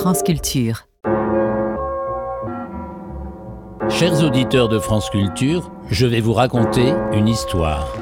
France Culture. Chers auditeurs de France Culture, je vais vous raconter une histoire.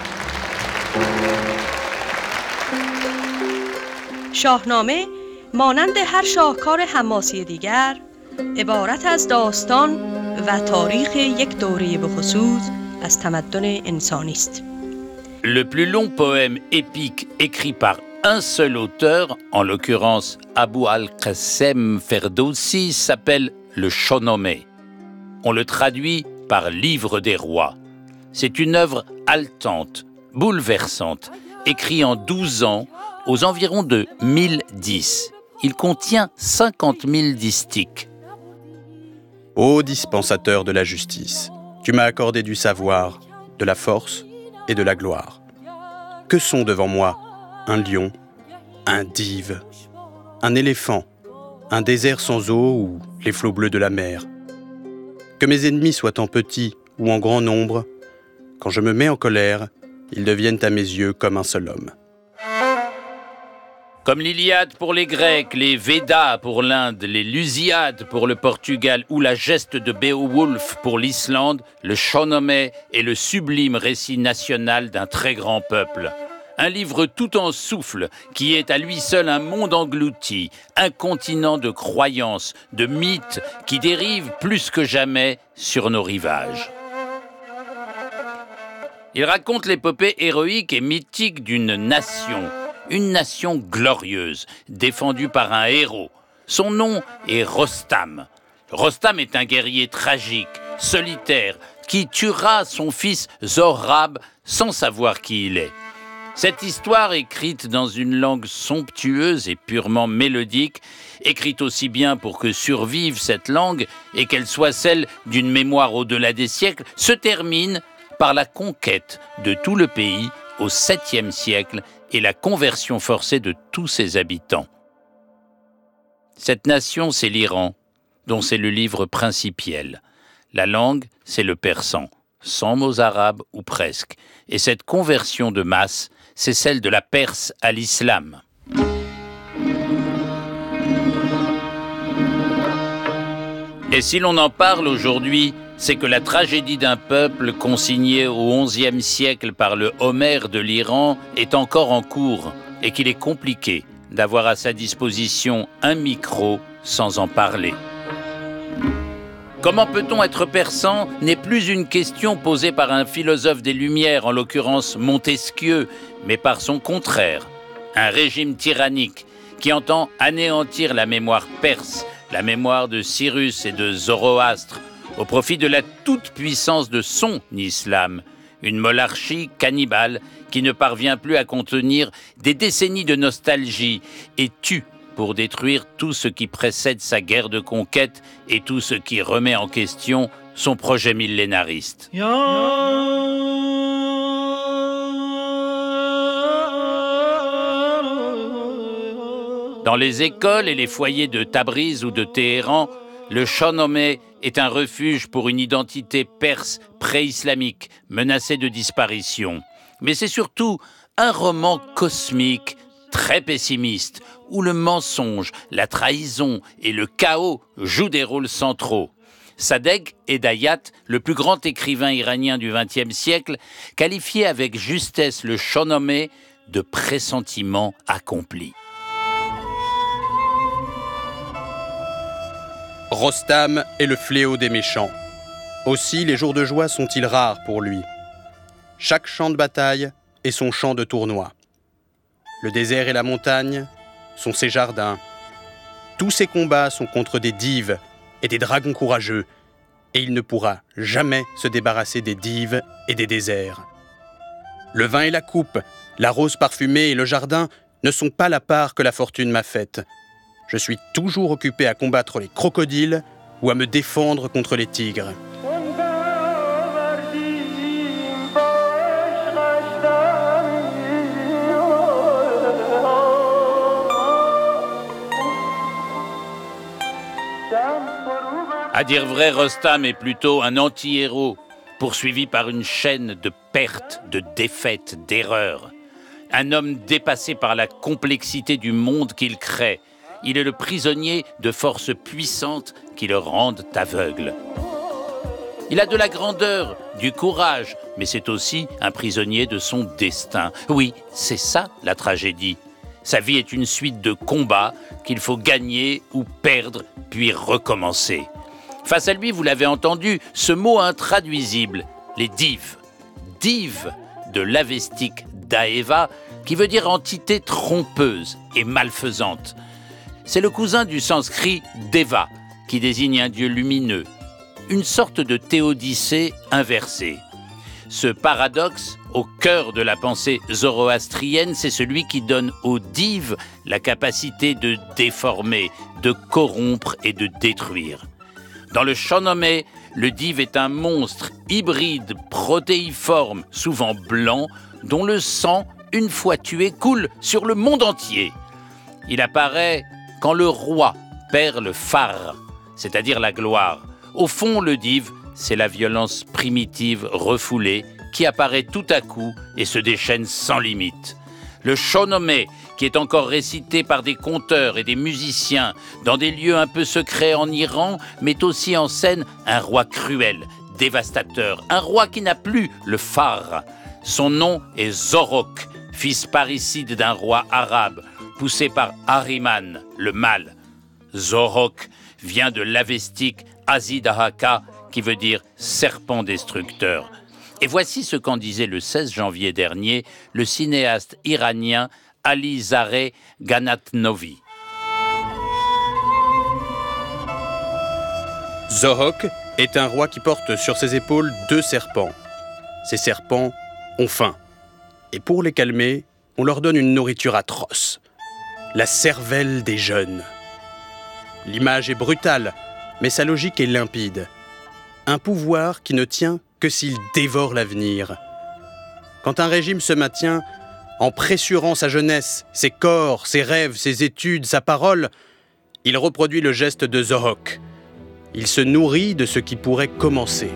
شاهنامه مانند هر شاهکار حماسی دیگر عبارت از داستان و تاریخ یک دوره بخصوص از تمدن انسانی است. Le plus long poème épique écrit par un seul auteur, en l'occurrence Abou al-Qassem Ferdowsi, s'appelle le Shahnameh. On le traduit par Livre des rois. C'est une œuvre haletante, bouleversante, écrite en 12 ans, aux environs de 1010. Il contient 50 000 distiches. Ô dispensateur de la justice, tu m'as accordé du savoir, de la force et de la gloire. Que sont devant moi un lion, un dive, un éléphant, un désert sans eau ou les flots bleus de la mer? Que mes ennemis soient en petit ou en grand nombre, quand je me mets en colère, ils deviennent à mes yeux comme un seul homme. Comme l'Iliade pour les Grecs, les Védas pour l'Inde, les Lusiades pour le Portugal ou la geste de Beowulf pour l'Islande, le Shahnameh est le sublime récit national d'un très grand peuple. Un livre tout en souffle qui est à lui seul un monde englouti, un continent de croyances, de mythes qui dérivent plus que jamais sur nos rivages. Il raconte l'épopée héroïque et mythique d'une nation glorieuse, défendue par un héros. Son nom est Rostam. Rostam est un guerrier tragique, solitaire, qui tuera son fils Zorab sans savoir qui il est. Cette histoire, écrite dans une langue somptueuse et purement mélodique, écrite aussi bien pour que survive cette langue et qu'elle soit celle d'une mémoire au-delà des siècles, se termine par la conquête de tout le pays au 7e siècle et la conversion forcée de tous ses habitants. Cette nation, c'est l'Iran, dont c'est le livre principiel. La langue, c'est le persan, sans mots arabes ou presque. Et cette conversion de masse, c'est celle de la Perse à l'islam. Et si l'on en parle aujourd'hui, c'est que la tragédie d'un peuple consigné au XIe siècle par le Homère de l'Iran est encore en cours et qu'il est compliqué d'avoir à sa disposition un micro sans en parler. Comment peut-on être persan n'est plus une question posée par un philosophe des Lumières, en l'occurrence Montesquieu, mais par son contraire, un régime tyrannique qui entend anéantir la mémoire perse, la mémoire de Cyrus et de Zoroastre, au profit de la toute-puissance de son islam, une monarchie cannibale qui ne parvient plus à contenir des décennies de nostalgie et tue pour détruire tout ce qui précède sa guerre de conquête et tout ce qui remet en question son projet millénariste. Dans les écoles et les foyers de Tabriz ou de Téhéran, le Shahnameh est un refuge pour une identité perse pré-islamique menacée de disparition. Mais c'est surtout un roman cosmique très pessimiste, où le mensonge, la trahison et le chaos jouent des rôles centraux. Sadegh Hedayat, le plus grand écrivain iranien du XXe siècle, qualifiait avec justesse le Shahnameh de pressentiment accompli. Rostam est le fléau des méchants. Aussi les jours de joie sont-ils rares pour lui. Chaque champ de bataille est son champ de tournoi. Le désert et la montagne sont ses jardins. Tous ses combats sont contre des dives et des dragons courageux, et il ne pourra jamais se débarrasser des dives et des déserts. Le vin et la coupe, la rose parfumée et le jardin ne sont pas la part que la fortune m'a faite. Je suis toujours occupé à combattre les crocodiles ou à me défendre contre les tigres. À dire vrai, Rostam est plutôt un anti-héros, poursuivi par une chaîne de pertes, de défaites, d'erreurs. Un homme dépassé par la complexité du monde qu'il crée. il est le prisonnier de forces puissantes qui le rendent aveugle. Il a de la grandeur, du courage, mais c'est aussi un prisonnier de son destin. Oui, c'est ça la tragédie. Sa vie est une suite de combats qu'il faut gagner ou perdre, puis recommencer. Face à lui, vous l'avez entendu, ce mot intraduisible, les dives. Dives de l'avestique daeva, qui veut dire entité trompeuse et malfaisante. C'est le cousin du sanskrit deva, qui désigne un dieu lumineux. Une sorte de théodicée inversée. Ce paradoxe, au cœur de la pensée zoroastrienne, c'est celui qui donne aux dives la capacité de déformer, de corrompre et de détruire. Dans le Shahnameh, le dive est un monstre hybride, protéiforme, souvent blanc, dont le sang, une fois tué, coule sur le monde entier. Il apparaît quand le roi perd le phare, c'est-à-dire la gloire. Au fond, le dive, c'est la violence primitive refoulée qui apparaît tout à coup et se déchaîne sans limite. Le Shahnameh, qui est encore récité par des conteurs et des musiciens dans des lieux un peu secrets en Iran, met aussi en scène un roi cruel, dévastateur, un roi qui n'a plus le phare. Son nom est Zorok, fils parricide d'un roi arabe, poussé par Ahriman, le mâle. Zorok vient de l'avestique Azidahaka, qui veut dire serpent destructeur. Et voici ce qu'en disait le 16 janvier dernier le cinéaste iranien Alizareh Ganatnovi. Zorok est un roi qui porte sur ses épaules 2 serpents. Ces serpents ont faim. Et pour les calmer, on leur donne une nourriture atroce. La cervelle des jeunes. L'image est brutale, mais sa logique est limpide. Un pouvoir qui ne tient que s'il dévore l'avenir. Quand un régime se maintient en pressurant sa jeunesse, ses corps, ses rêves, ses études, sa parole, il reproduit le geste de Zorok. Il se nourrit de ce qui pourrait commencer.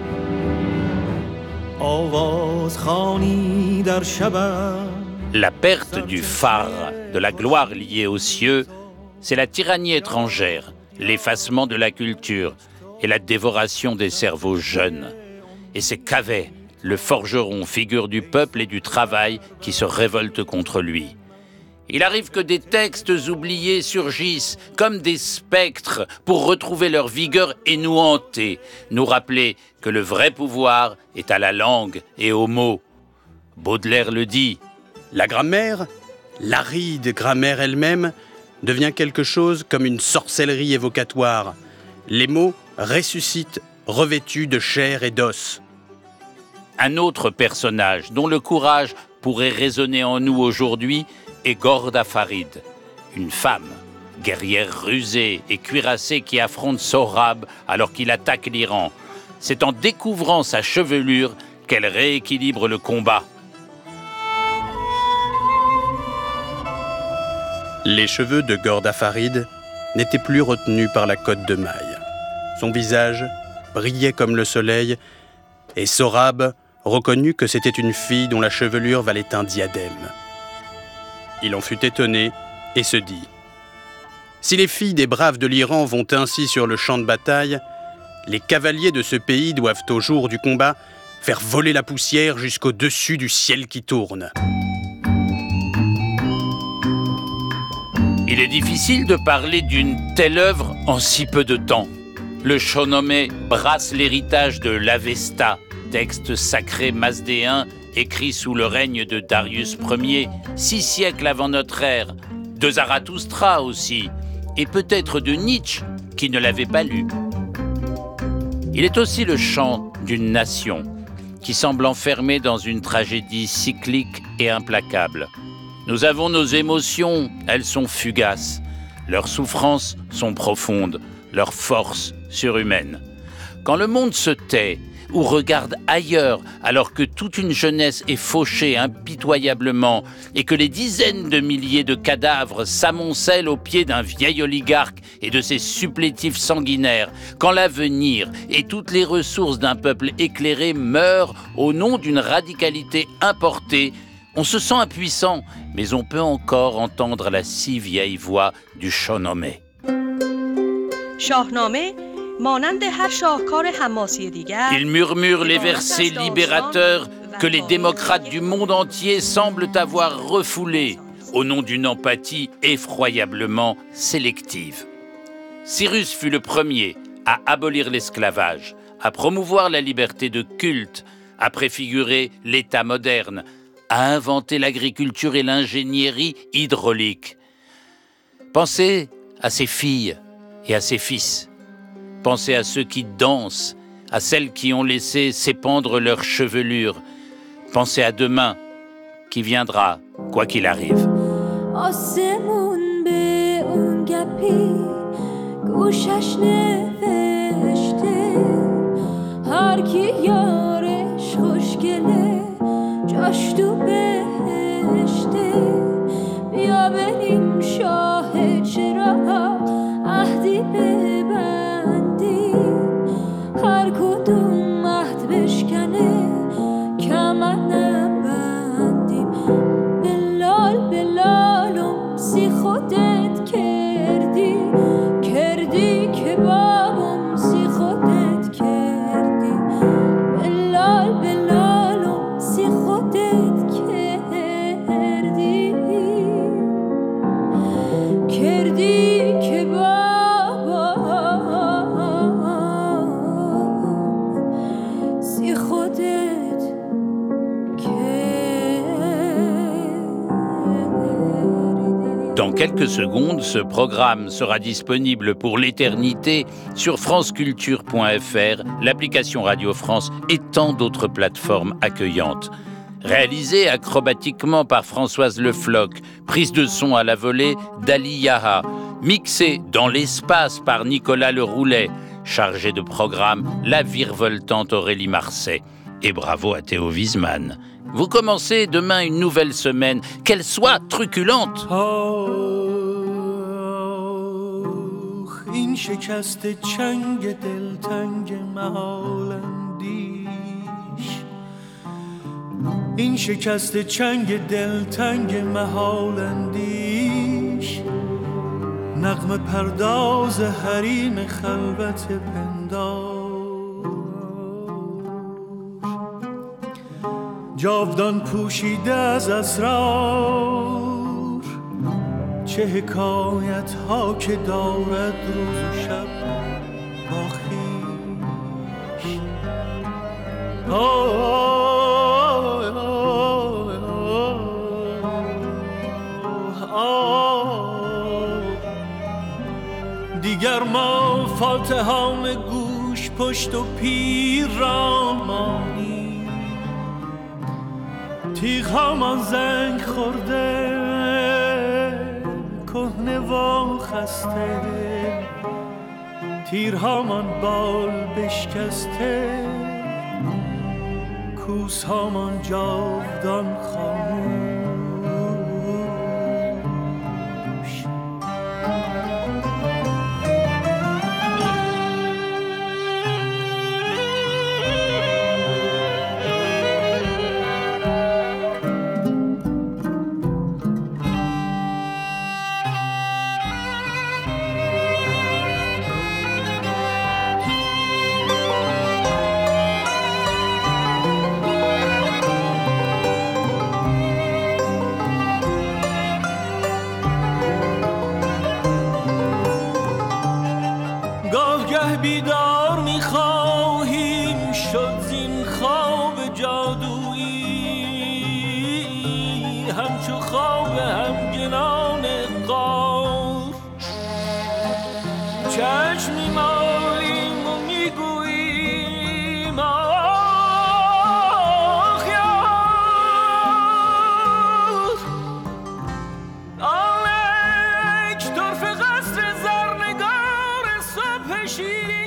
La perte du phare, de la gloire liée aux cieux, c'est la tyrannie étrangère, l'effacement de la culture et la dévoration des cerveaux jeunes. Et c'est Kaveh, le forgeron, figure du peuple et du travail, qui se révolte contre lui. Il arrive que des textes oubliés surgissent comme des spectres pour retrouver leur vigueur et nous hanter, nous rappeler que le vrai pouvoir est à la langue et aux mots. Baudelaire le dit. La grammaire, l'aride grammaire elle-même, devient quelque chose comme une sorcellerie évocatoire. Les mots ressuscitent, revêtus de chair et d'os. Un autre personnage dont le courage pourrait résonner en nous aujourd'hui est Ghorda Farid, une femme, guerrière rusée et cuirassée qui affronte Sohrab alors qu'il attaque l'Iran. C'est en découvrant sa chevelure qu'elle rééquilibre le combat. Les cheveux de Ghorda Farid n'étaient plus retenus par la cotte de maille. Son visage brillait comme le soleil et Sohrab reconnut que c'était une fille dont la chevelure valait un diadème. Il en fut étonné et se dit « Si les filles des braves de l'Iran vont ainsi sur le champ de bataille, les cavaliers de ce pays doivent au jour du combat faire voler la poussière jusqu'au-dessus du ciel qui tourne. » Il est difficile de parler d'une telle œuvre en si peu de temps. Le Shahnameh brasse l'héritage de l'Avesta, texte sacré masdéen écrit sous le règne de Darius Ier, 6 siècles avant notre ère, de Zarathustra aussi, et peut-être de Nietzsche, qui ne l'avait pas lu. Il est aussi le chant d'une nation, qui semble enfermée dans une tragédie cyclique et implacable. Nous avons nos émotions, elles sont fugaces. Leurs souffrances sont profondes, leurs forces surhumaines. Quand le monde se tait ou regarde ailleurs alors que toute une jeunesse est fauchée impitoyablement et que les dizaines de milliers de cadavres s'amoncellent aux pieds d'un vieil oligarque et de ses supplétifs sanguinaires, quand l'avenir et toutes les ressources d'un peuple éclairé meurent au nom d'une radicalité importée, On se sent impuissant, mais on peut encore entendre la si vieille voix du Shahnameh. شاهنامه مانند هر شاهکار حماسی دیگر Il murmure les versets libérateurs que les démocrates du monde entier semblent avoir refoulés au nom d'une empathie effroyablement sélective. Cyrus fut le premier à abolir l'esclavage, à promouvoir la liberté de culte, à préfigurer l'État moderne, à inventer l'agriculture et l'ingénierie hydraulique. Pensez à ses filles et à ses fils. Pensez à ceux qui dansent, à celles qui ont laissé s'épandre leurs chevelures. Pensez à demain, qui viendra, quoi qu'il arrive. Dans quelques secondes, ce programme sera disponible pour l'éternité sur franceculture.fr, l'application Radio France et tant d'autres plateformes accueillantes. Réalisé acrobatiquement par Françoise Le Floch, prise de son à la volée d'Ali Yaha, mixé dans l'espace par Nicolas Le Roulet, chargé de programme la virevoltante Aurélie Marseille. Et bravo à Théo Wiesmann. Vous commencez demain une nouvelle semaine, qu'elle soit truculente. این شکست چنگ دلتنگ محال اندیش این شکست چنگ دلتنگ محال اندیش نغمه پرداز حریم خلوت پندار جاودان پوشیده از اسرار چه حکایت ها که دارد روز و شب با خویش دیگر ما فاتحان گوش پشت و پیر را مانیم تیغ هامان زنگ خورده کهنه و خسته تیرهامان بال بشکسته کوسهامان جاودان خاموش بیدار می‌خواهیم شد زین خواب جادویی همچو خواب همگنان قار چشم می‌مالیم و می‌گوییم آخ یار آلک طرف قصر زرنگار صبح شیرین